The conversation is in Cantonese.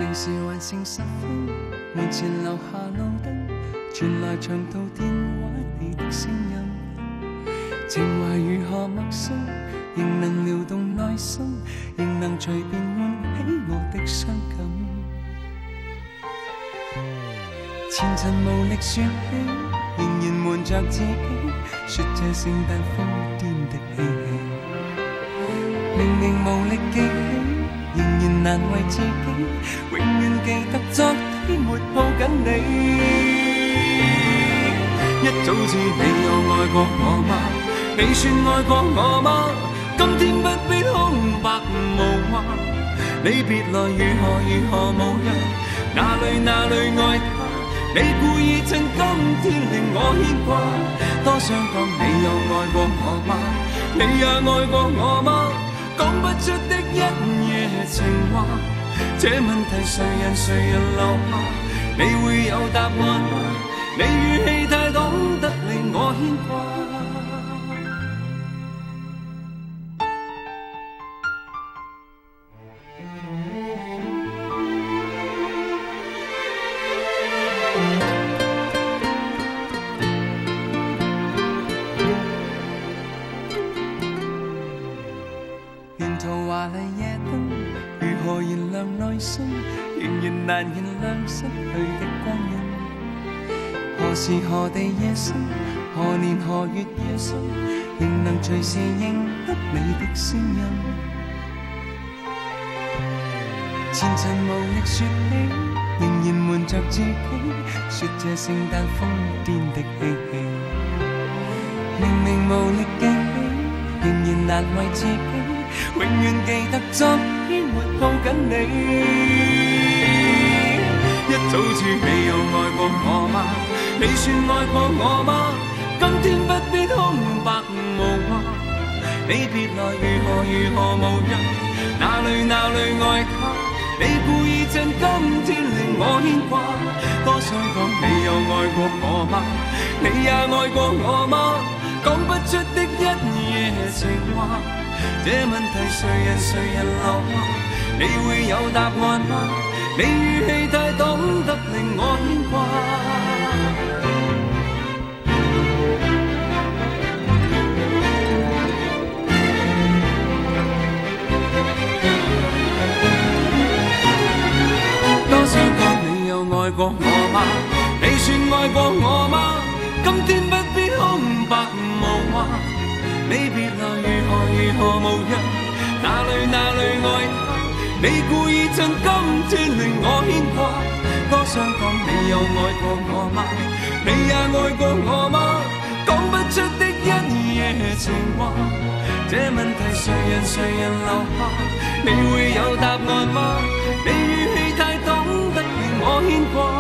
定是還剩10分，門前留下路燈，傳來長途電話你的聲音。情懷如何陌生，仍能撩動內心，仍能隨便喚起我的傷感。前塵無力說起，仍然瞞着自己，說這聖誕瘋癲的嬉戲。明明無力記起，仍然難為自己，永遠記得昨天沒抱緊你。一早知你有愛過我嗎？你算愛過我嗎？今天不必空白無話，你別來如何無恙，哪裏愛他？你故意趁今天令我牽掛，多想講你有愛過我嗎？你也愛過我嗎？講不出的一夜情話，這問題誰人留下？你會有答案嗎？你語氣太懂得令我牽掛。沿途華麗夜燈，如何燃亮內心，仍然難燃亮失去的光陰。何時何地夜深，何年何月夜深，仍能隨時認得你的聲音。前塵無力說起，仍然瞞着自己，說這聖誕瘋癲的嬉戲。明明無力記起，仍然難為自己，永遠記得昨天沒抱緊你。一早知你有愛過我嗎？你算愛過我嗎？今天不必空白無話，你別來如何無恙，哪裏愛他？你故意趁今天令我牽掛，多想講你有愛過我嗎？你也愛過我嗎？講不出的一夜情話，這問題誰人留下？你會有答案嗎？你語氣太懂得令我牽掛。多想講你有愛過我嗎？你算愛過我嗎？今天不必空白無話，你別來如何無恙，哪裏愛他？你故意趁今天令我牽掛，多想講你有愛過我嗎？你也愛過我嗎？講不出的一夜情話，這問題誰人留下？你會有答案嗎？你語氣太懂得令我牽掛。